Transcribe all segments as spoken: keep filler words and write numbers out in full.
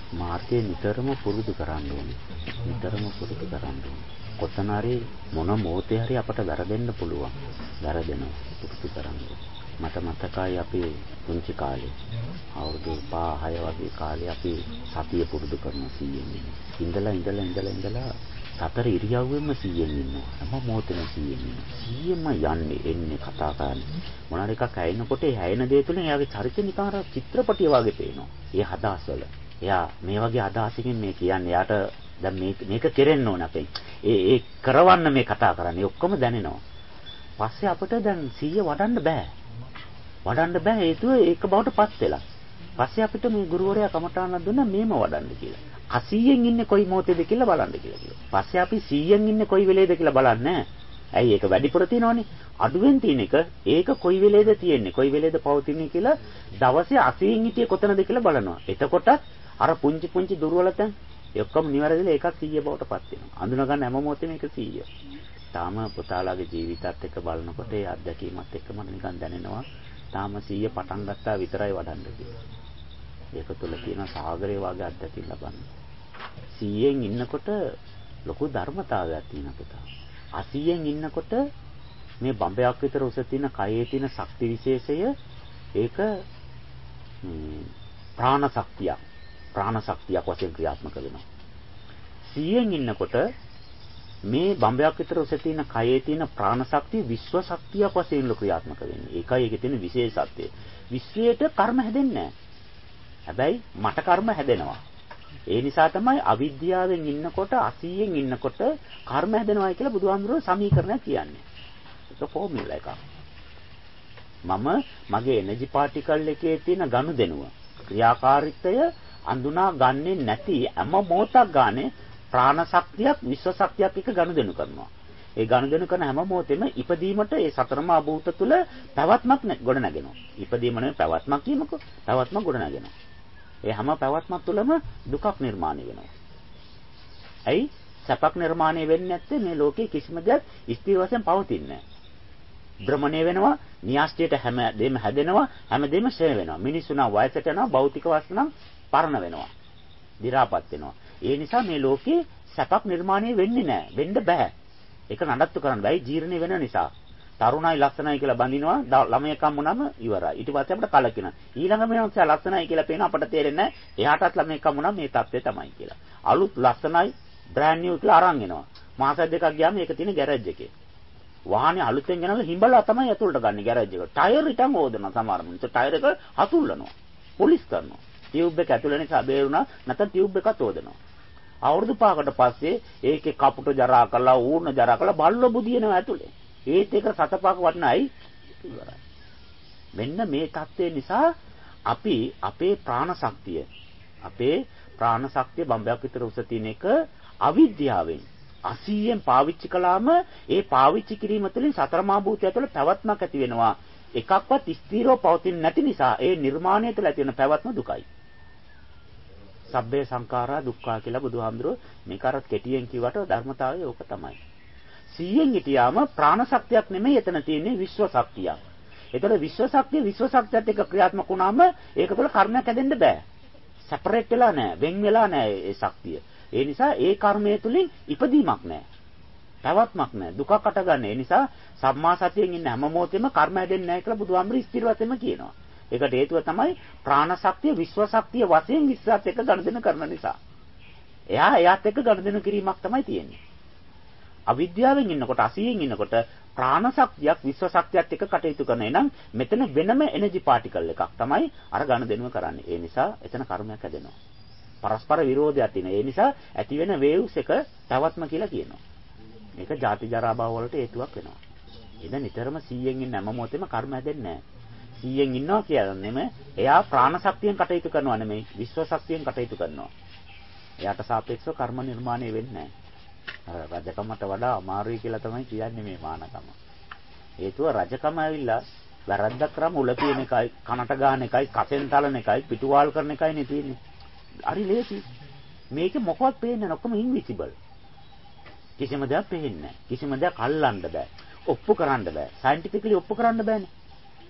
මාර්ගය නිතරම පුරුදු කරන්න ඕනේ. නිතරම පුරුදු කරන්න ඕනේ. කොතන හරි මොන මොහොතේ හරි අපට වැරදෙන්න පුළුවන්. වැරදෙනවා. පුරුදු කරන්න. මට මතකයි අපි පුංචි කාලේ අවුරුදු පහ හය වගේ කාලේ අපි සතිය පුරුදු කරන සීයෙන් ඉඳලා ඉඳලා ඉඳලා ඉඳලා සතර ඉරියව්වෙම සීයෙන් ඉන්නවා. හැම මොහොතෙම සීයෙන් ඉන්නවා. සීයෙම යන්නේ එන්නේ කතා කරන්නේ. මොනාර එකක් ඇයෙනකොට ඒ ඇයෙන දේ තුළින් එයාගේ චරිතය නිකන් අර චිත්‍රපටිය වගේ පේනවා. ඒ හදාස්වල. එයා මේ වගේ අදහසකින් මේ කියන්නේ. එයාට දැන් මේක මේක කෙරෙන්න ඕන අපෙන්. ඒ ඒ කරවන්න මේ කතා කරන්නේ. ඔක්කොම දැනෙනවා. පස්සේ අපිට දැන් සීය වඩන්න බෑ. වඩන්න බෑ හේතුව ඒක බවට පත් වෙලා. පස්සේ අපිට මේ ගුරුවරයා කමඨාණක් දුන්නා මේම වඩන්න කියලා. අසීයෙන් ඉන්නේ කොයි මොහොතේද කියලා බලන්න කියලා කිව්වා. පස්සේ අපි සීයෙන් ඉන්නේ කොයි වෙලේද කියලා බලන්නේ. ඇයි ඒක වැඩිපුර තියෙනවනේ. අඩුවෙන් තියෙන එක ඒක කොයි වෙලේද තියෙන්නේ කොයි වෙලේද පවතින්නේ කියලා දවසේ අසීයෙන් හිටියේ කොතනද කියලා බලනවා. එතකොට අර පුංචි පුංචි දුර්වලතෙන් ඔක්කොම නිවැරදිලා ඒකක් සීය බවට පත් වෙනවා. අඳුන ගන්න හැම මොහොතේම ඒක සීය. තාම පුතාලාගේ ජීවිතත් එක්ක බලනකොට ඒ අත්දැකීමත් එක්ක මට නිකන් දැනෙනවා තාම සීය පටන් ගත්තා විතරයි වඩන්න කියලා. ඒක තුළ තියෙන සාගරේ වගේ අත්දැකීම් ලබන්න. සීයෙන් ඉන්නකොට ලොකු ධර්මතාවයක් තියෙන පුතා. අසීයෙන් ඉන්නකොට මේ බඹයක් විතර උස තියෙන කයේ තියෙන ශක්ති විශේෂය ඒක ප්‍රාණ ශක්තියක්. ප්‍රාණ ශක්තියක් වශයෙන් ක්‍රියාත්මක වෙනවා. සීයෙන් ඉන්නකොට මේ බඹයක් විතර උස තියෙන කයේ තියෙන ප්‍රාණ ශක්තිය විශ්ව ශක්තියක් වශයෙන් ක්‍රියාත්මක වෙන්නේ. ඒකයි ඒකේ තියෙන විශේෂත්වය. විශ්වයට කර්ම හැදෙන්නේ නැහැ. හැබැයි මට කර්ම හැදෙනවා. ඒ නිසා තමයි අවිද්‍යාවෙන් ඉන්නකොට අසීයෙන් ඉන්නකොට කර්ම හැදෙනවා කියලා බුදුහාමුදුරුවෝ සමීකරණයක් කියන්නේ. ඒක ෆෝමියුලා එකක්. මම මගේ එනර්ජි පාටිකල් එකේ තියෙන ගනුදෙනුව ක්‍රියාකාරීත්වය අඳුනා ගන්නේ නැති හැම මොහොතක් ගානේ ප්‍රාණ ශක්තියක් විශ්ව ශක්තියක් එක ගනුදෙනු කරනවා. ඒ ගනුදෙනු කරන හැම මොහොතෙම ඉපදීමට ඒ සතරමා භූත තුල පැවැත්මක් ගොඩ නැගෙනවා. ඉපදීම නෙවෙයි පැවැත්මක් කියමුකෝ. පැවැත්මක් ගොඩ නැගෙනවා. ඒ හැම පැවැත්මක් තුළම දුකක් නිර්මාණය වෙනවා. ඇයි? සැපක් නිර්මාණය වෙන්නේ නැත්තේ මේ ලෝකේ කිසිම දෙයක් ස්ථිර වශයෙන් පවතින්නේ නැහැ. භ්‍රමණය වෙනවා, න්‍යාස්තියට හැම දෙම හැදෙනවා, හැම දෙම ෂය වෙනවා. මිනිස්සු නම් වයසට යනවා, භෞතික වස්තු නම් පරණ වෙනවා. දි รา පත් වෙනවා. ඒ නිසා මේ ලෝකේ සැපක් නිර්මාණය වෙන්නේ නැහැ. වෙන්න බෑ. ඒක නඩත්තු කරන්න බෑ. ජීර්ණය වෙන නිසා. තරුණයි ලස්සනයි කියලා බඳිනවා ළමයෙක්ම වුණාම ඉවරයි. ඊට පස්සේ අපිට කලකිනවා. ඊළඟ මිනිහා ලස්සනයි කියලා පේන අපට තේරෙන්නේ නැහැ. එයාටත් ළමයෙක්ම වුණා මේ තත්ත්වය තමයි කියලා. අලුත් ලස්සනයි බ්‍රෑන්ඩ් නිව් කියලා අරන් එනවා. මාස දෙකක් ගියාම ඒක තියෙන ගෑරේජ් එකේ. වාහනේ අලුතෙන් ගෙනල්ලා හිඹලා තමයි ඇතුළට ගන්න ගෑරේජ් එකට. ටයර් ඉතින් ඕදනවා සමහර මිනිස්සු. ටයර් එක හතුල්ලනවා. පොලිස් කරනවා. ටියුබ් එක ඇතුළේ නිසා බේරුණා නැත්නම් ටියුබ් එකත් ඕදනවා. අවුරුදු පහකට පස්සේ ඒකේ කපුට ජරා කරලා ඌර්ණ ජරා කරලා බල්ල බුදිනවා ඇතුළේ. ඒත් ඒක සතපහක වටනයි ඉවරයි. මෙන්න මේ தත්ත්වය නිසා අපි අපේ ප්‍රාණ ශක්තිය අපේ ප්‍රාණ ශක්තිය බම්බයක් විතර උස තියෙන එක අවිද්‍යාවෙන් අසීයෙන් පාවිච්චි කළාම ඒ පාවිච්චි කිරීම තුළින් සතරමා භූතය තුළ පැවැත්මක් ඇති වෙනවා. එකක්වත් ස්ථිරව පවතින්නේ නැති නිසා ඒ නිර්මාණය තුළ ඇති වෙන පැවැත්ම දුකයි. සබ්බේ සංඛාරා දුක්ඛා කියලා බුදුහාමුදුරුවෝ මේක අර කෙටියෙන් කිව්වට ධර්මතාවය ඕක තමයි. සීයෙන් හිටියාම ප්‍රාණ ශක්තියක් නෙමෙයි එතන තියෙන්නේ විශ්ව ශක්තියක්. ඒතර විශ්ව ශක්තිය විශ්ව ශක්තියත් එක්ක ක්‍රියාත්මක වුණාම ඒක තුළ කර්මයක් හැදෙන්න බෑ. සෙපරේට් වෙලා නෑ, වෙන් වෙලා නෑ ඒ ශක්තිය. ඒ නිසා ඒ කර්මය තුලින් ඉපදීමක් නෑ. පැවැත්මක් නෑ. දුකක් අටගන්න. ඒ නිසා සම්මා සතියෙන් ඉන්න හැම මොහොතෙම කර්ම හැදෙන්නේ නැහැ කියලා බුදුහාමුදුරු ස්ථිර වශයෙන්ම කියනවා. ඒකට හේතුව තමයි ප්‍රාණ ශක්තිය විශ්ව ශක්තිය වශයෙන් විශ්වාසත් එක්ක ගනුදෙනු කරන නිසා. එයා එයාත් එක්ක ගනුදෙනු කිරීමක් තමයි තියෙන්නේ. අවිද්‍යාවෙන් ඉන්නකොට අසීයෙන් ඉන්නකොට ප්‍රාණ ශක්තියක් විශ්ව ශක්තියත් එක්ක කටයුතු කරන එනම් මෙතන වෙනම එනර්ජි පාටිකල් එකක් තමයි අර ගනුදෙනුව කරන්නේ. ඒ නිසා එතන කර්මයක් හැදෙනවා. පරස්පර විරෝධයක් තියෙන. ඒ නිසා ඇති වෙන වේව්ස් එක පැවැත්ම කියලා කියනවා. මේක ජාති ජරා භව වලට හේතුවක් වෙනවා. එද නිතරම සීයෙන් ඉන්න හැම මොහොතෙම කර්ම හැදෙන්නේ නැහැ. සීයෙන් ඉන්නවා කියන්නේම එයා ප්‍රාණ ශක්තියෙන් කටයුතු කරනවා නෙමෙයි විශ්ව ශක්තියෙන් කටයුතු කරනවා. එයාට සාපේක්ෂව කර්ම නිර්මාණය වෙන්නේ නැහැ. අර රජකමට වඩා අමාරුයි කියලා තමයි කියන්නේ මේ මානකම. හේතුව රජකම ඇවිල්ලා වැරද්දක් කරාම උල පියන එකයි, කනට ගන්න එකයි, කසෙන් තලන එකයි, පිටුවාල් කරන එකයි නේ තියෙන්නේ. හරි ලේසි. මේක මොකවත් පේන්නේ නැහැ. ඔක්කොම ඉන්විසිබල්. කිසිම දෙයක් පේන්නේ නැහැ. කිසිම දෙයක් අල්ලන්න බෑ. ඔප්පු කරන්න බෑ. සයන්ටිෆිකලි ඔප්පු කරන්න බෑනේ.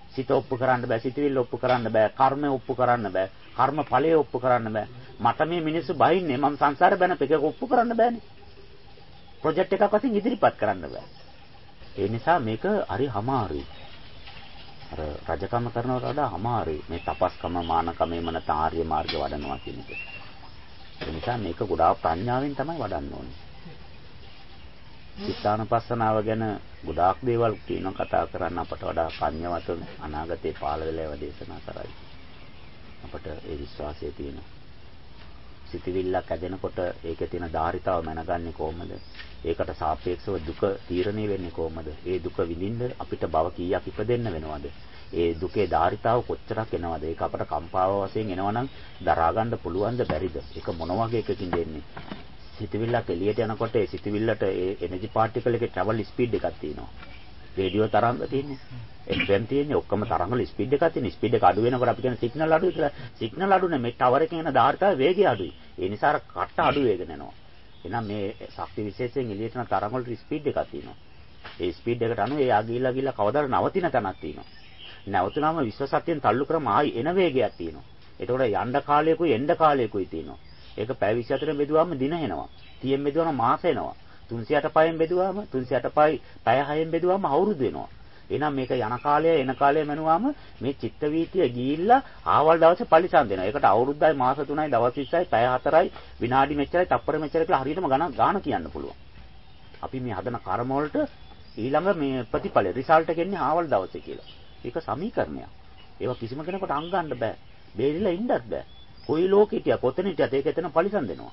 සිත ඔප්පු කරන්න බෑ, සිතවිල්ල ඔප්පු කරන්න බෑ, කර්ම ඔප්පු කරන්න බෑ, කර්ම ඵලය ඔප්පු කරන්න බෑ. මට මේ මිනිස්සු බයින්නේ මම සංසාරේ බැන පෙක ඔප්පු කරන්න බෑනේ. ප්‍රොජෙක්ට් එකක් වශයෙන් ඉදිරිපත් කරන්න බෑ. ඒ නිසා මේක හරි අමාරුයි. අර රජකම කරනවට වඩා අමාරුයි. මේ තපස්කම, මානකම, එමන තාර්ය මාර්ග වඩනවා කියන එක. ඒ නිසා මේක ගොඩාක් ප්‍රඥාවෙන් තමයි වඩන්න ඕනේ. චිත්තානුපස්සනාව ගැන ගොඩාක් දේවල් කියනවා කතා කරන්න අපට වඩා පඤ්ඤවත අනාගතේ පාළ වෙලා ඒවා දේශනා කරයි. අපට ඒ විශ්වාසය තියෙනවා. සිතවිල්ලක් ඇදෙනකොට ඒකේ තියෙන ධාරිතාව මැනගන්නේ කොහොමද? ඒකට සාපේක්ෂව දුක තීරණය වෙන්නේ කොහොමද? ඒ දුක විඳින්න අපිට භව කීයක් ඉපදෙන්න වෙනවද? ඒ දුකේ ධාරිතාව කොච්චරක් එනවද? ඒක අපට කම්පාව වශයෙන් එනවනම් දරා ගන්න පුළුවන්ද බැරිද? ඒක මොන වගේ එකකින්ද එන්නේ? සිතවිල්ලක් එළියට යනකොට ඒ සිතවිල්ලට ඒ එනර්ජි පාර්ටිකල් එකේ ට්‍රැවල් ස්පීඩ් එකක් තියෙනවා. රේඩියෝ තරංග තියෙන්නේ. එෆ් එම් තියෙන්නේ ඔක්කොම තරංගවල ස්පීඩ් එකක් තියෙන. ස්පීඩ් එක අඩු වෙනකොට අපි කියන සිග්නල් අඩුයි කියලා. සිග්නල් අඩු නෙමෙයි ටවර් එකේ එන ධාරිතාවේ වේගය අඩුයි. ඒ නිසා අර කට අඩු වේගන යනවා. එහෙනම් මේ ශක්ති විශේෂයෙන් එළියට යන තරංග වලට ස්පීඩ් එකක් තියෙනවා. ඒ ස්පීඩ් එකට අනුව ඒ ආගිලා ගිලා කවදාද නවතින තැනක් තියෙනවා. නැවතුනම විශ්ව සත්‍යයෙන් තල්ලු කරම ආයි එන වේගයක් තියෙනවා. එතකොට යන්න කාලයකුයි එන්න කාලයකුයි තියෙනවා. ඒක පැය විසි හතරෙන් බෙදුවාම දින එනවා. තිහෙන් බෙදුවාම මාස එනවා. තුන්සිය අට පහෙන් බෙදුවාම තුන්සිය අට පහයි පැය හයෙන් බෙදුවාම අවුරුදු වෙනවා. එහෙනම් මේක යන කාලය එන කාලය මනුවාම මේ චිත්ත වීතිය ගිහිල්ලා ආවල් දවසේ පරිසම් දෙනවා. ඒකට අවුරුද්දයි මාස තුනයි දවස් විස්සයි පැය හතරයි විනාඩි මෙච්චරයි තප්පර මෙච්චරයි කියලා හරියටම ගණන් ගාන කියන්න පුළුවන්. අපි මේ හදන කර්ම වලට ඊළඟ මේ ප්‍රතිඵල රිසල්ට් එක එන්නේ ආවල් දවසේ කියලා. ඒක සමීකරණයක්. ඒවා කිසිම කෙනෙකුට අංගන්න බෑ. බේරිලා ඉන්නත් බෑ. කොයි ලෝකෙටිය කොතන හිටියත් ඒක එතන පරිසම් දෙනවා.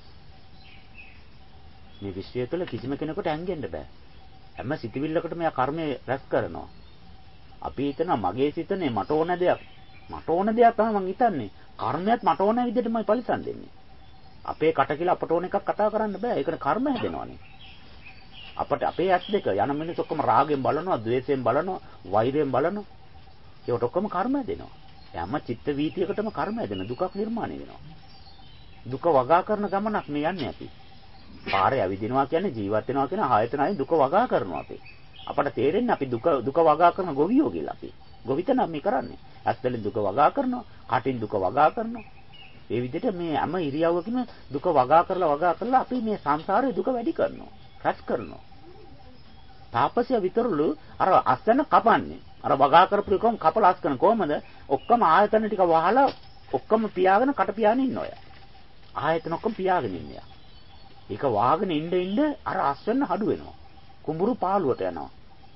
මේ විශ්වය තුළ කිසිම කෙනෙකුට ඇඟෙන්න බෑ. හැම සිතවිල්ලකටම යා කර්මය රැස් කරනවා. අපි හිතනවා මගේ සිතනේ මට ඕන දෙයක්. මට ඕන දෙයක් තමයි මං හිතන්නේ. කර්මයක් මට ඕන විදිහටමයි පරිසම් දෙන්නේ. අපේ කට කියලා අපට ඕන එකක් කතා කරන්න බෑ. ඒකට කර්ම හැදෙනවානේ. අපට අපේ ඇස් දෙක යන මිනිස් ඔක්කොම රාගෙන් බලනවා, ද්වේෂයෙන් බලනවා, වෛරයෙන් බලනවා. ඒකට ඔක්කොම කර්ම හැදෙනවා. හැම චිත්ත වීතියකටම කර්ම හැදෙන දුකක් නිර්මාණය වෙනවා. දුක වගා කරන ගමනක් මේ යන්නේ අපි. පාරේ ඇවිදිනවා කියන්නේ ජීවත් වෙනවා කියන ආයතනයි දුක වගා කරනවා අපි. අපට තේරෙන්නේ අපි දුක දුක වගා කරන ගොවියෝ කියලා අපි. ගොවිතන මේ කරන්නේ. ඇස්වලින් දුක වගා කරනවා, කටින් දුක වගා කරනවා. මේ විදිහට මේ හැම ඉරියව්වකම දුක වගා කරලා වගා කරලා අපි මේ සංසාරේ දුක වැඩි කරනවා. රැස් කරනවා. තාපසය විතරලු අර අස්තන කපන්නේ. අර වගා කරපු එකම කපලා අස් කරන කොහමද? ඔක්කොම ආයතන ටික වහලා ඔක්කොම පියාගෙන කට පියාගෙන ඉන්න ඔය. ආයතන ඔක්කොම පියාගෙන ඉන්නේ. ඒක වාගෙන ඉන්න ඉන්න අර අස්වැන්න හඩු වෙනවා. කුඹුරු පාළුවට යනවා.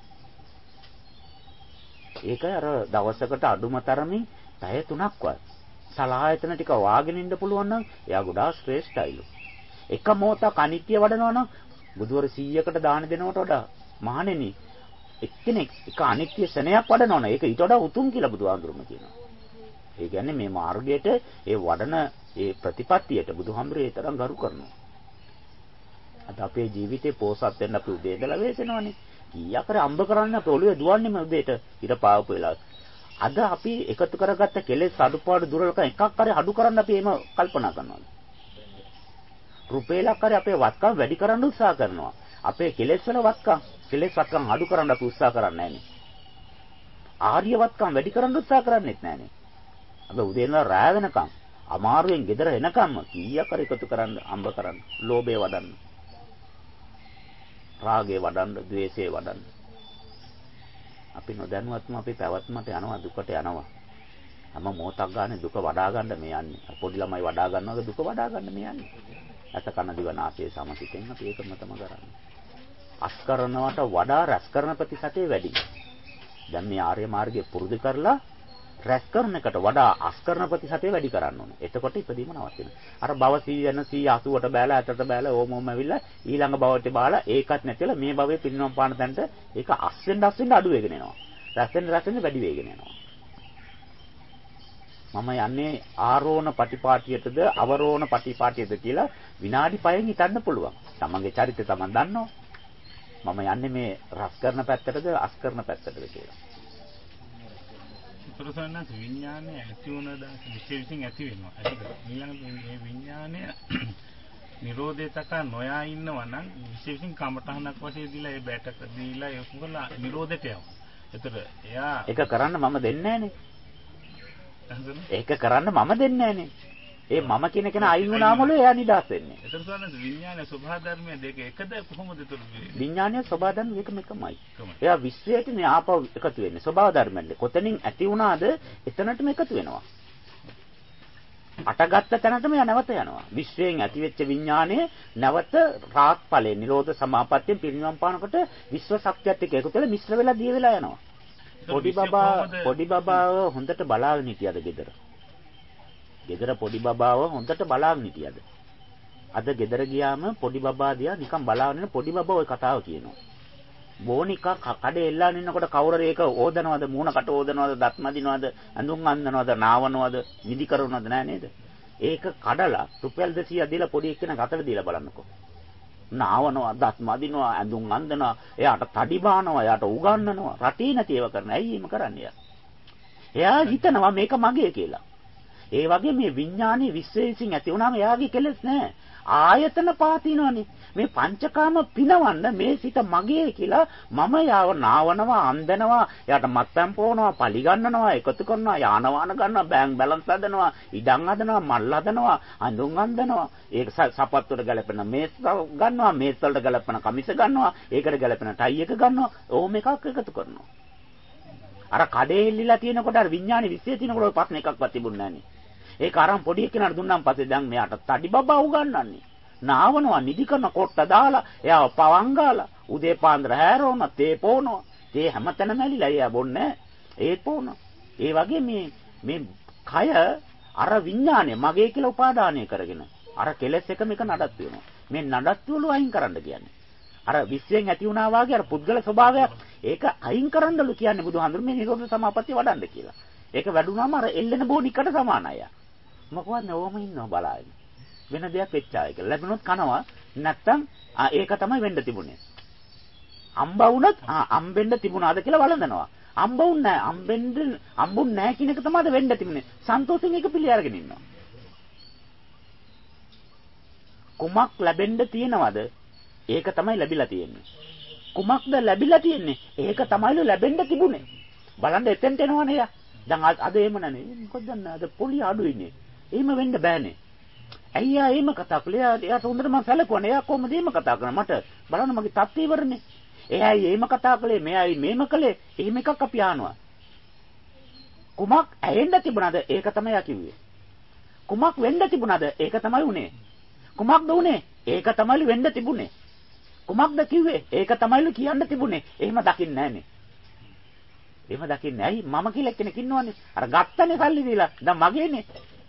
ඒක අර දවසකට අඩුම තරමින් පැය තුනක්වත් සලායතන ටික වාගෙන ඉන්න පුළුවන් නම් එයා ගොඩාක් ශ්‍රේෂ්ඨයිලු. එක මොහොතක් අනිත්‍ය වඩනවා නම් බුදුවර සීයකට දාන දෙනවට වඩා මහණෙනි එක්කෙනෙක් එක අනිත්‍ය ශනයක් වඩනවා නම් ඒක ඊට වඩා උතුම් කියලා බුදුහාමුදුරුවෝ කියනවා. ඒ කියන්නේ මේ මාර්ගයට ඒ වඩන ඒ ප්‍රතිපත්තියට බුදුහාමුදුරුවෝ ඒ තරම් ගරු කරනවා. අද අපේ ජීවිතේ පෝසත් වෙන්න අපි උදේ ඉඳලා වෙසෙනවනේ. කීයක් කර අම්බ කරන්න අපේ ඔළුවේ දුවන්නේම උදේට ඉර පාවපු වෙලාව. අද අපි එකතු කරගත්ත කෙලෙස් අඩුපාඩු දුර්වලකම් එකක් හරි අඩු කරන්න අපි එහෙම කල්පනා කරනවා. රුපියලක් හරි අපේ වත්කම් වැඩි කරන්න උත්සාහ කරනවා. අපේ කෙලෙස් වල වත්කම් කෙලෙස් වත්කම් අඩු කරන්න අපි උත්සාහ කරන්නේ නැහනේ. ආර්ය වත්කම් වැඩි කරන්න උත්සාහ කරන්නේත් නැහනේ. අපි උදේ ඉඳලා රැ වෙනකම් අමාරුවෙන් ගෙදර එනකම්ම කීයක් හරි එකතු කරන්න අම්බ කරන්න, ලෝභය වඩන්න. රාගය වඩන්න, ද්වේෂය වඩන්න. අපි නොදැනුවත්ම අපි පැවැත්මට යනවා, දුකට යනවා. හැම මොහොතක් ගන්න දුක වඩා ගන්න මේ යන්නේ. පොඩි ළමයි වඩා ගන්නවා දුක වඩා ගන්න මේ යන්නේ. ඇස කන දිව නාසය සමසිතෙන් අපි ඒකම තමයි කරන්නේ. අස් කරනවට වඩා රැස් කරන ප්‍රතිශතය වැඩි. දැන් මේ ආර්ය මාර්ගය පුරුදු කරලා රැස් කරන එකට වඩා අස් කරන ප්‍රතිශතය වැඩි කරන්න ඕනේ. එතකොට ඉපදීම නවතින. අර භව සීය යන සීය අසූවට බෑලා ඇටට බෑලා ඕම ඕම ඇවිල්ලා ඊළඟ භවයට බාලා ඒකත් නැතිලා මේ භවයේ පිරිනොම් පාන තැනට ඒක අස් වෙන්න අස් වෙන්න අඩු වෙගෙන එනවා. රැස් වෙන්න රැස් වෙන්න වැඩි වෙගෙන යනවා. මම යන්නේ ආරෝණ පටිපාටියටද අවරෝණ පටිපාටියද කියලා විනාඩි පහෙන් හිතන්න පුළුවන්. තමන්ගේ චරිතය තමන් දන්නවා. මම යන්නේ මේ රස කරන පැත්තටද අස් කරන පැත්තටද කියලා. ප්‍රසන්නස විඥානය ඇති වුණ දාස විශේෂයෙන් ඇති වෙනවා. ඇතිද? ඊළඟ මේ විඥානය නිරෝධය තකා නොයා ඉන්නවා නම් විශේෂයෙන් කමඨහනක් වශයෙන් දීලා ඒ බැටක දීලා ඒක උගලා නිරෝධයට යනවා. ඒතර එයා ඒක කරන්න මම දෙන්නේ නැහනේ. ඒක කරන්න මම දෙන්නේ නැහනේ. ඒ මම කියන කෙනා අයින් වුණාමලු එයා නිදාස් වෙන්නේ. ඒතර සෝනස් විඥානයේ ස්වභාව ධර්මයේ දෙක එකද කොහොමද ඒතර විඥානයේ ස්වභාව ධර්ම දෙකම එකමයි. එයා විශ්වයටනේ ආපහු එකතු වෙන්නේ. ස්වභාව ධර්මෙන්ද. කොතනින් ඇති වුණාද එතනටම එකතු වෙනවා. අටගත්ත තැනටම යා නැවත යනවා. විශ්වයෙන් ඇතිවෙච්ච විඥානයේ නැවත රාත් ඵලයේ නිරෝධ සමාපත්තියෙන් පිරිනිවන් පානකොට විශ්ව ශක්තියත් එක්ක එකතු වෙලා මිශ්‍ර වෙලා දිය වෙලා යනවා. පොඩි බබා පොඩි බබාව හොඳට බලාගෙන හිටියද ගෙදර? ගෙදර පොඩි බබාව හොඳට බලාගෙන හිටියද? අද ගෙදර ගියාම පොඩි බබා දිහා නිකන් බලාගෙන ඉන්න පොඩි බබා ওই කතාව කියනවා. බෝනිකා කඩේ එල්ලාගෙන ඉන්නකොට කවුරුරේ ඒක ඕදනවද මූණකට ඕදනවද දත් මදිනවද ඇඳුම් අඳනවද නාවනවද නිදි කරනවද නෑ නේද? ඒක කඩලා රුපියල් දෙසීයක් දීලා පොඩි එක්කෙනා ගතට දීලා බලන්නකෝ. නාවනවා දත් මදිනවා ඇඳුම් අඳනවා එයාට තඩි බානවා එයාට උගන්වනවා රටේ නැති ඒවා කරන. ඇයි එහෙම කරන්නේ? එයා හිතනවා මේක මගේ කියලා. ඒ වගේ මේ විඥානයේ විශ්වයෙන් ඇති වුණාම එයාගේ කෙලෙස් නැහැ. ආයතන පාතිනවනේ. මේ පංචකාම පිනවන්න මේ සිත මගේ කියලා මම යාව නාවනවා අන්දනවා එයාට මත්පැන් පොවනවා පලි ගන්නනවා එකතු කරනවා යාන වාහන ගන්නවා බෑන්ක් බැලන්ස් හදනවා ඉඩම් හදනවා මල් හදනවා අඳුන් අඳනවා ඒක සපත්තුවට ගැලපෙන මේස් ගන්නවා මේස් වලට ගැලපෙන කමිස ගන්නවා ඒකට ගැලපෙන ටයි එක ගන්නවා ඕම එකක් එකතු කරනවා. අර කඩේ එල්ලිලා තියෙනකොට අර විඥානේ විශ්ේ තියෙනකොට ඔය ප්‍රශ්න එකක්වත් තිබුණේ නැහනේ. ඒක අරන් පොඩි එක්කෙනාට දුන්නාන් පස්සේ දැන් මෙයාට තඩි බබා උගන්වන්නේ. නාවනවා නිදි කරන කොට්ට දාලා එයාව පවන් ගාලා උදේ පාන්දර හැරවන තේ පොවනවා. තේ හැමතැනම ඇලිලා එයා බොන්නේ. ඒත් පොවනවා. ඒ වගේ මේ මේ කය අර විඥානේ මගේ කියලා උපාදානය කරගෙන අර කෙලස් එක මේක නඩත්තු වෙනවා. මේ නඩත්තු වල අයින් කරන්න කියන්නේ. අර විශ්යෙන් ඇති වුණා වාගේ අර පුද්ගල ස්වභාවයක් ඒක අයින් කරන්නලු කියන්නේ බුදුහාමුදුරු මේ නිරෝධ සමාපත්තිය වඩන්න කියලා. ඒක වැඩුණාම අර එල්ලෙන බෝනිකට සමානයි. මොකවත් නෝම ඉන්නව බලائیں. වෙන දෙයක් වෙච්චාය කියලා. ලැබුණොත් කනවා නැත්තම් ඒක තමයි වෙන්න තිබුණේ. අම්බ වුණත් අම්බෙන්න තිබුණාද කියලා වළඳනවා. අම්බ වුණ නැහැ. අම්බෙන්න අම්බුන් නැහැ කියන එක තමයි වෙන්න තිබුණේ. සන්තෝෂෙන් ඒක පිළි අරගෙන ඉන්නවා. කුමක් ලැබෙන්න තියෙනවද? ඒක තමයි ලැබිලා තියෙන්නේ. කුමක්ද ලැබිලා තියෙන්නේ? ඒක තමයිලු ලැබෙන්න තිබුණේ. බලන්න එතෙන්ට එනවනේ යා. දැන් අද එහෙම නැනේ. මොකද දැන් අද පොලි අඩුයිනේ. එහෙම වෙන්න බෑනේ. ඇයි යා එහෙම කතා කළේ? එයාට හොඳට මම සැලකුවානේ. එයා කොහොමද එහෙම කතා කරන්නේ? මට බලන්න මගේ තත්ත්වය ඉවරනේ. එයායි එහෙම කතා කළේ, මෙයායි මේම කළේ. එහෙම එකක් අපි ආනවා. කුමක් ඇහෙන්න තිබුණාද? ඒක තමයි යා කිව්වේ. කුමක් වෙන්න තිබුණාද? ඒක තමයි උනේ. කුමක්ද උනේ? ඒක තමයිලු වෙන්න තිබුණේ. කුමක්ද කිව්වේ? ඒක තමයිලු කියන්න තිබුණේ. එහෙම දකින්නේ නැහනේ. එහෙම දකින්නේ ඇයි? මම කියලා කෙනෙක් ඉන්නවනේ. අර ගත්තනේ සල්ලි දීලා. දැන් මගේනේ.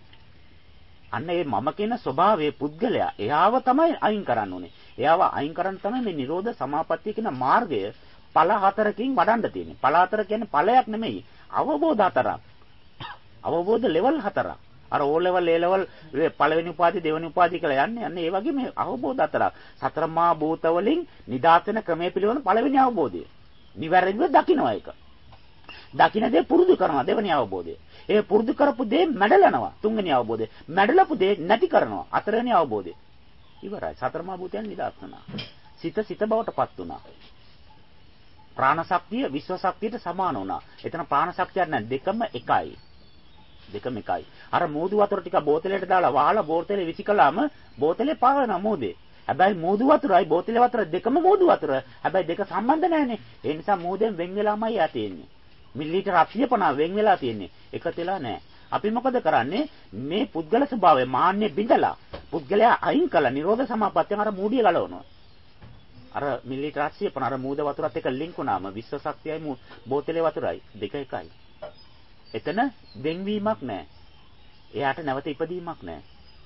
අන්න ඒ මම කියන ස්වභාවයේ පුද්ගලයා එයාව තමයි අයින් කරන්න ඕනේ. එයාව අයින් කරන්න තමයි මේ නිරෝධ සමාපත්තිය කියන මාර්ගය ඵල හතරකින් වඩන්න තියෙන්නේ. ඵල හතර කියන්නේ ඵලයක් නෙමෙයි. අවබෝධ හතරක්. අවබෝධ ලෙවල් හතරක්. අර ඕ ලෙවල් ඒ ලෙවල් පළවෙනි උපාධි දෙවෙනි උපාධි කියලා යන්නේ. අන්න ඒ වගේ මේ අවබෝධ හතරක්. සතර මහා භූත වලින් නිදාසන ක්‍රමයේ පිළිවෙල පළවෙනි අවබෝධය. නිවැරදිව දකින්නවා ඒක. දකින්න දේ පුරුදු කරනවා දෙවෙනි අවබෝධය. ඒ පුරුදු කරපු දේ මැඩලනවා තුන්වෙනි අවබෝධය. මැඩලපු දේ නැති කරනවා හතරවෙනි අවබෝධය. ඉවරයි. සතර මහා භූතයන් නිදාස් වුණා. සිත සිත බවටපත් වුණා. ප්‍රාණ ශක්තිය විශ්ව ශක්තියට සමාන වුණා. එතන ප්‍රාණ ශක්තියක් නැහැ. දෙකම එකයි. දෙකම එකයි. අර මෝදු වතුර ටික බෝතලයට දාලා වහලා බෝතලේ විසිකලාම බෝතලේ පාවෙනවා මෝදේ. හැබැයි මෝදු වතුරයි බෝතලේ වතුර දෙකම මෝදු වතුර. හැබැයි දෙක සම්බන්ධ නැහැනේ. ඒ නිසා මෝදෙන් වෙන් වෙලාමයි යා තියෙන්නේ. මිලිලීටර අටසිය පනහ වෙන් වෙලා තියෙන්නේ. එකතු වෙලා නැහැ. අපි මොකද කරන්නේ? මේ පුද්ගල ස්වභාවය මාන්නේ බිඳලා පුද්ගලයා අයින් කළා නිරෝධ සමාපත්තියෙන් අර මූඩිය ගලවනවා. අර මිලිලීටර අටසිය පනහ අර මූද වතුරත් එක්ක ලින්ක් වුණාම විශ්ව ශක්තියයි බෝතලේ වතුරයි දෙක එකයි. එතන වෙන්වීමක් නැහැ. එයාට නැවත ඉපදීමක් නැහැ.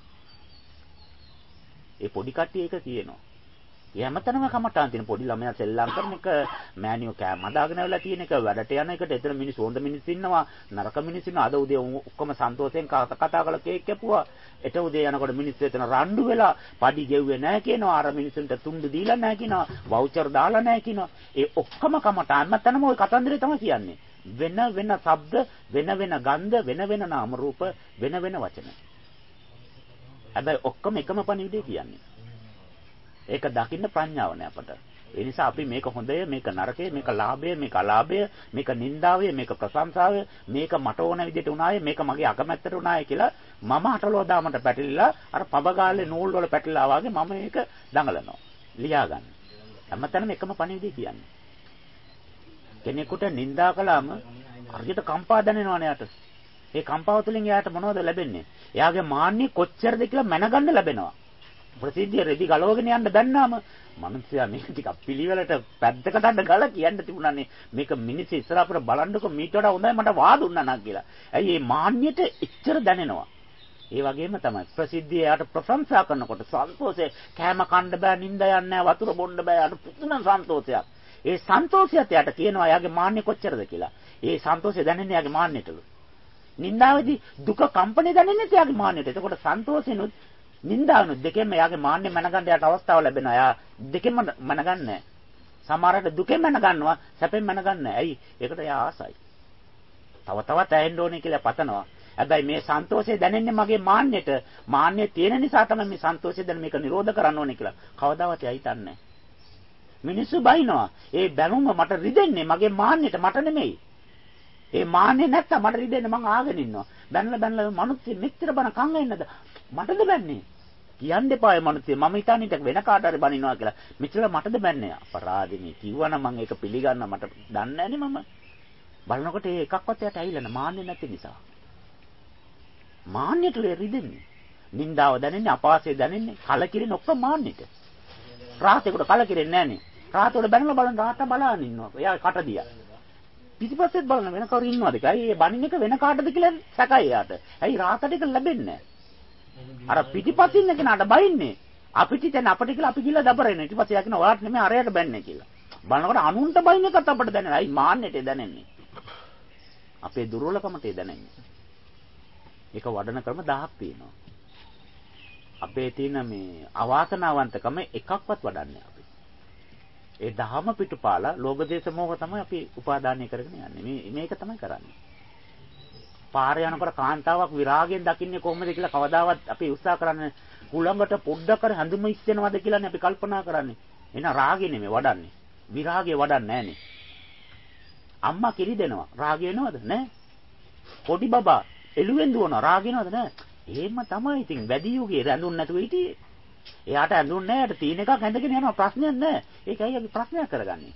ඒ පොඩි කට්ටිය ඒක කියනවා. යමතනම කමටාන් තියෙන පොඩි ළමයා සෙල්ලම් කරන එක මෑනියෝ කෑම හදාගෙන වෙලා තියෙන එක වැඩට යන එකට එතන මිනිස්සු හොඳ මිනිස්සු ඉන්නවා නරක මිනිස්සු ඉන්නවා. අද උදේ ඔක්කොම සන්තෝෂයෙන් කතා කරලා කේක් කැපුවා. එට උදේ යනකොට මිනිස්සු එතන රණ්ඩු වෙලා පඩි ගෙව්වේ නැහැ කියනවා. අර මිනිස්සුන්ට තුන්ඩු දීලා නැහැ කියනවා. වවුචර් දාලා නැහැ කියනවා. ඒ ඔක්කොම කමටාන් මතනම ওই කතන්දරේ තමයි කියන්නේ. වෙන වෙන ශබ්ද වෙන වෙන ගන්ධ වෙන වෙන නාම රූප වෙන වෙන වචන. හැබැයි ඔක්කොම එකම පණිවිඩය කියන්නේ. ඒක දකින්න ප්‍රඥාව නෑ අපට. ඒ නිසා අපි මේක හොඳය, මේක නරකය, මේක ලාභය, මේක අලාභය, මේක නින්දාවය, මේක ප්‍රශංසාවය, මේක මට ඕන විදිහට උනාය, මේක මගේ අකමැත්තට උනාය කියලා මම අටලෝ දාමට පැටලිලා අර පබගාලේ නූල් වල පැටලලා වගේ මම මේක දඟලනවා. ලියා ගන්න. හැමතැනම එකම පණිවිඩය කියන්නේ. කෙනෙකුට නින්දා කළාම හරියට කම්පා දැනෙනවනේ යට. ඒ කම්පාව තුළින් එයාට මොනවද ලැබෙන්නේ? එයාගේ මාන්නේ කොච්චරද කියලා මැනගන්න ලැබෙනවා. ප්‍රසිද්ධිය රෙදි ගලවගෙන යන්න බැන්නාම මනුස්සයා මේක ටිකක් පිළිවෙලට පැද්දකට අඬ ගාලා කියන්න තිබුණානේ මේක මිනිස්සු ඉස්සරහට බලන්නකො මීට වඩා හොඳයි මට වාදුන්නා නම් කියලා. ඇයි මේ මාන්නයට එච්චර දැනෙනවා. ඒ වගේම තමයි ප්‍රසිද්ධිය යාට ප්‍රශංසා කරනකොට සන්තෝෂේ කෑම කන්න බෑ නිින්ද යන්නේ නැහැ වතුර බොන්න බෑ යාට පුදුම සන්තෝෂයක්. ඒ සන්තෝෂයත් යාට කියනවා යාගේ මාන්නේ කොච්චරද කියලා. ඒ සන්තෝෂය දැනෙන්නේ යාගේ මාන්නයටලු. නින්දාවේදී දුක කම්පණය දැනෙන්නේ යාගේ මාන්නයට. එතකොට සන්තෝෂෙනුත් නින්දාවනුත් දෙකෙන්ම යාගේ මාන්නේ මනගන්න යාට අවස්ථාව ලැබෙනවා. යා දෙකෙන්ම මනගන්නේ. සමහරට දුකෙන් මනගන්නවා සැපෙන් මනගන්නේ. ඇයි? ඒකට යා ආසයි. තව තවත් ඇහෙන්න ඕනේ කියලා පතනවා. හැබැයි මේ සන්තෝෂය දැනෙන්නේ මගේ මාන්නයට. මාන්නය තියෙන නිසා තමයි මේ සන්තෝෂය දැන මේක නිරෝධ කරන්න ඕනේ කියලා. කවදාවත් එයා හිතන්නේ මිනිස්සු බයිනවා. ඒ බැනුම මට රිදෙන්නේ මගේ මාන්නයට මට නෙමෙයි. ඒ මාන්නේ නැත්තම් මට රිදෙන්නේ මං ආගෙන ඉන්නවා. බැනලා බැනලා මිනිස්සු මෙච්චර බන කන් වෙන්නද? මටද බැන්නේ? කියන්න එපා මේ මිනිස්සු. මම හිතන්නේ වෙන කාට හරි බනිනවා කියලා. මෙච්චර මටද බැන්නේ? අපරාධිනේ. කිව්වනම් මං ඒක පිළිගන්න මට දන්නේ නැනේ මම. බලනකොට ඒ එකක්වත් එයාට ඇවිල්ලා නැහැ. මාන්නේ නැති නිසා. මාන්නයට රිදෙන්නේ. නින්දාව දැනෙන්නේ, අපාසය දැනෙන්නේ, කලකිරෙන ඔක්කොම මාන්නයට. රාතේකට කලකිරෙන්නේ නැහනේ. රාතේට බැනලා බලන රාත බලාගෙන ඉන්නවා. එයා කට දිහා. පිටිපස්සෙත් බලන වෙන කවුරු ඉන්නවද කියලා. ඒ බණින එක වෙන කාටද කියලා සැකයි එයාට. ඇයි රාතට එක ලැබෙන්නේ නැහැ. අර පිටිපස්සින් ඉන්න කෙනාට බයින්නේ. අපිට දැන් අපිට කියලා අපි කියලා දබරගෙන. ඊට පස්සේ යා කියන ඔයාට නෙමෙයි අරයට බැන්නේ කියලා. බලනකොට අනුන්ට බයින් එකත් අපිට දැනෙනවා. ඇයි මාන්නයට දැනෙන්නේ? අපේ දුර්වලකමට දැනෙන්නේ. ඒක වඩන ක්‍රම දහයක් තියෙනවා. අපේ තියෙන මේ අවාසනාවන්තකම එකක්වත් වඩන්නේ අපි. ඒ දහම පිටුපාලා ලෝභ දේශ මොහ තමයි අපි උපාදානය කරගෙන යන්නේ. මේ මේක තමයි කරන්නේ. පාර යනකොට කාන්තාවක් විරාගයෙන් දකින්නේ කොහොමද කියලා කවදාවත් අපි උත්සාහ කරන්නේ කුලඟට පොඩ්ඩක් කර හැඳුම ඉස්සෙනවද කියලානේ අපි කල්පනා කරන්නේ. එහෙනම් රාගෙ නෙමෙයි වඩන්නේ. විරාගය වඩන්නේ නැහනේ. අම්මා කිරි දෙනවා. රාගය එනවද? නැහැ. පොඩි බබා එළුවෙන් දුවන රාගිනවද නැහැ. එහෙම තමයි ඉතින් වැඩි යුගයේ රැඳුන් නැතුව හිටියේ. එයාට ඇඳුන් නැහැ. යාට තීන එකක් ඇඳගෙන යනවා ප්‍රශ්නයක් නැහැ. ඒකයි අපි ප්‍රශ්නයක් කරගන්නේ.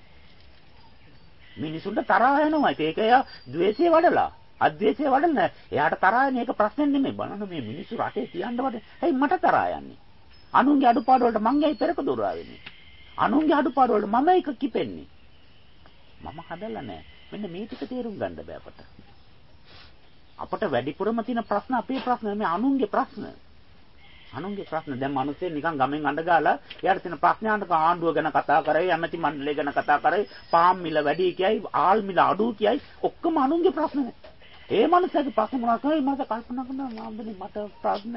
මිනිසුන්ට තරහ යනවා. ඒක එයා ද්වේෂය වඩලා. අද්වේෂය වඩලා නැහැ. එයාට තරහ යන්නේ ඒක ප්‍රශ්නයක් නෙමෙයි. බලන්න මේ මිනිස්සු රටේ තියන්න වඩේ. ඇයි මට තරහ යන්නේ? අනුන්ගේ අඩුපාඩු වලට මං ඇයි පෙරක දොරා වෙන්නේ? අනුන්ගේ අඩුපාඩු වලට මම එක කිපෙන්නේ. මම හදලා නැහැ. මෙන්න මේ ටික තේරුම් ගන්න බෑ අපට. අපට වැඩිපුරම තියෙන ප්‍රශ්න අපේ ප්‍රශ්න නෙමෙයි අනුන්ගේ ප්‍රශ්න. අනුන්ගේ ප්‍රශ්න. දැන් මිනිස්සේ නිකන් ගමෙන් අඬ ගාලා එයාට තියෙන ප්‍රශ්නයන්ට ආණ්ඩුව ගැන කතා කරේ, ඇමති මණ්ඩලය ගැන කතා කරේ, පාම් මිල වැඩි කියයි, ආල් මිල අඩු කියයි, ඔක්කොම අනුන්ගේ ප්‍රශ්න. ඒ මිනිස්සගේ ප්‍රශ්න මොනවද කරේ? මට කල්පනා කරනවා මාම්බනේ මට ප්‍රශ්න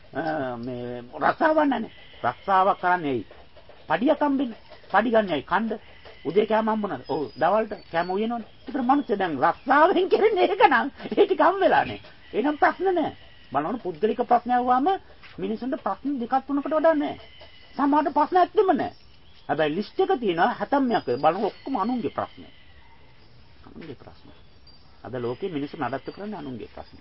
මේ රස්සාවක් නැනේ. රස්සාවක් කරන්නේ ඇයි? පඩිය කම්බෙන්නේ. පඩි ගන්න ඇයි? කණ්ඩ උදේ කෑම හම්බුණාද? ඔව් දවල්ට කෑම උයනවනේ. ඒතර මිනිස්සු දැන් රස්සාවෙන් කරන්නේ ඒක නම් ඒ ටික හම් වෙලානේ. එහෙනම් ප්‍රශ්න නැහැ. බලන්න පුද්ගලික ප්‍රශ්න ආවම මිනිසුන්ට ප්‍රශ්න දෙකක් තුනකට වඩා නැහැ. සමහරට ප්‍රශ්න ඇත්තෙම නැහැ. හැබැයි ලිස්ට් එක තියෙනවා හැතැම්මයක් බලන්න ඔක්කොම අනුන්ගේ ප්‍රශ්න. අනුන්ගේ ප්‍රශ්න. අද ලෝකේ මිනිස්සු නඩත්තු කරන්නේ අනුන්ගේ ප්‍රශ්න.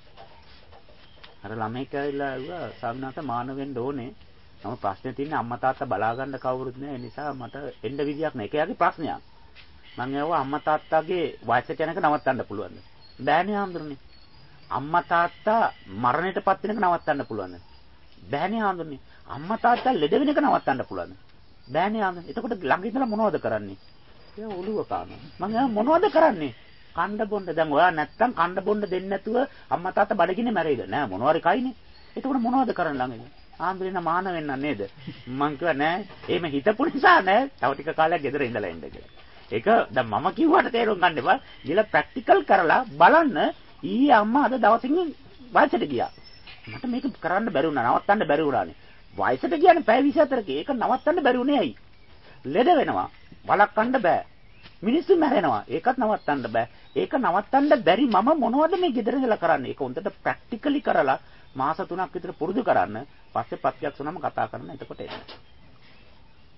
අර ළමයි කියලා ඇහුවා සාමනාත මාන වෙන්න ඕනේ. නම ප්‍රශ්නේ තියෙන්නේ අම්මා තාත්තා බලා ගන්න කවුරුත් නැහැ. ඒ නිසා මට එන්න විදියක් නැහැ. ඒක යාගේ ප්‍රශ්නයක්. මම ඇහුවා අම්මා තාත්තාගේ වයසට යනක නවත්තන්න පුළුවන්ද? බෑනේ ආන්දරනේ. අම්මා තාත්තා මරණයටපත් වෙනක නවත්තන්න පුළුවන්ද? බෑනේ ආන්දරනේ. අම්මා තාත්තා ලෙඩ වෙනක නවත්තන්න පුළුවන්ද? බෑනේ ආන්දරනේ. එතකොට ළඟ ඉඳලා මොනවද කරන්නේ? එයා ඔළුව කානවා. මම ඇහුවා මොනවද කරන්නේ? කණ්ඩ බොණ්ඩ. දැන් ඔයා නැත්තම් කණ්ඩ බොණ්ඩ දෙන්නේ නැතුව අම්මා තාත්තා බඩගින්නේ මැරෙයිද? නෑ මොනවාරි කයිනේ. එතකොට මොනවද කරන්න ළඟ? ආන්දරේන මාන වෙන්න නේද? මං කිව්වා නෑ. එහෙම හිතපු නිසා නෑ. තව ටික කාලයක් ගෙදර ඉඳලා ඉන්න කියලා. ඒක දැන් මම කිව්වට තේරුම් ගන්න එපා. ගිහලා ප්‍රැක්ටිකල් කරලා බලන්න ඊයේ අම්මා අද දවසින් වයසට ගියා. මට මේක කරන්න බැරි වුණා. නවත්තන්න බැරි වුණානේ. වයසට කියන්නේ පැය විසිහතරක. ඒක නවත්තන්න බැරි වුණේ ඇයි? ලෙඩ වෙනවා. වළක්වන්න බෑ. මිනිස්සු මැරෙනවා. ඒකත් නවත්තන්න බෑ. ඒක නවත්තන්න බැරි මම මොනවද මේ ගෙදර ඉඳලා කරන්නේ? ඒක හොඳට ප්‍රැක්ටිකලි කරලා මාස තුනක් විතර පුරුදු කරන්න. පස්සේ ප්‍රත්‍යක්ෂ වුණාම කතා කරන්න. එතකොට එන්න.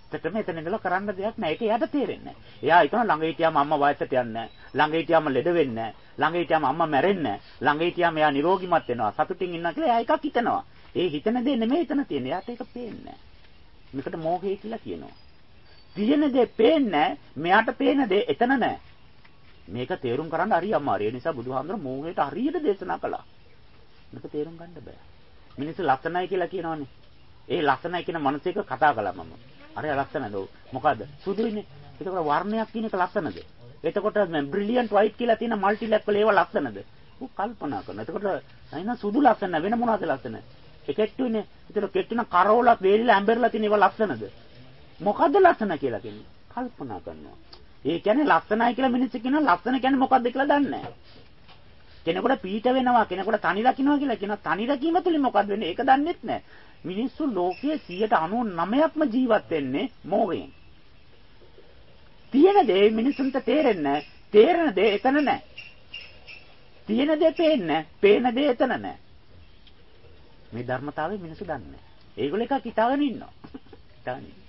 ඇත්තටම එතන ඉඳලා කරන්න දෙයක් නැහැ. ඒක එයාට තේරෙන්නේ නැහැ. එයා හිතන ළඟ හිටියාම අම්මා වයසට යන්නේ නැහැ. ළඟ හිටියාම ලෙඩ වෙන්නේ නැහැ. ළඟ හිටියාම අම්මා මැරෙන්නේ නැහැ. ළඟ හිටියාම එයා නිරෝගිමත් වෙනවා. සතුටින් ඉන්නවා කියලා එයා එකක් හිතනවා. ඒ හිතන දේ නෙමෙයි එතන තියෙන්නේ. එයාට ඒක පේන්නේ නැහැ. මේකට මෝහය කියලා කියනවා. තියෙන දේ පේන්නේ මෙයාට පේන දේ එතන නැහැ. මේක තේරුම් ගන්න හරි අමාරුයි. ඒ නිසා බුදුහාමුදුරුවෝ මෝහයට හරියට දේශනා කළා. මේක තේරුම් ගන්න බෑ. මිනිස්සු ලස්සනයි කියලා කියනවනේ. ඒ ලස්සනයි කියන මනසේක කතා කළා මම. අර ලස්සනද? මොකද්ද? සුදුයිනේ. ඒකවල වර්ණයක් කියන එක ලස්සනද? එතකොට බ්‍රිලියන්ට් වයිට් කියලා තියෙන මල්ටි ලැප් වල ඒවා ලස්සනද? ඌ කල්පනා කරනවා. එතකොට අයින සුදු ලස්සන වෙන මොනවද ලස්සන? එකෙට්ටුනේ. ඒතර කෙට්ටුන කරවලක් වේලිලා ඇඹරලා තියෙන ඒවා ලස්සනද? මොකද්ද ලස්සන කියලා කියන්නේ? කල්පනා කරනවා. ඒ කියන්නේ ලස්සනයි කියලා මිනිස්සු කියනවා ලස්සන කියන්නේ මොකද්ද කියලා දන්නේ නැහැ. කෙනෙකුට පීඩ වෙනවා කෙනෙකුට තනි රකින්නවා කියලා කියනවා තනි රැකීම තුලින් මොකද්ද වෙන්නේ? ඒක දන්නෙත් නැහැ. මිනිස්සු ලෝකයේ සියයට අනූනවයක්ම ජීවත් වෙන්නේ මෝහයෙන්. තියෙන දේ මිනිසුන්ට තේරෙන්නේ නැහැ. තේරෙන දේ එතන නැහැ. තියෙන දේ පේන්නේ පේන දේ එතන නැහැ. මේ ධර්මතාවය මිනිස්සු දන්නේ නැහැ. ඒගොල්ලෝ එකක් හිතාගෙන ඉන්නවා. හිතාගෙන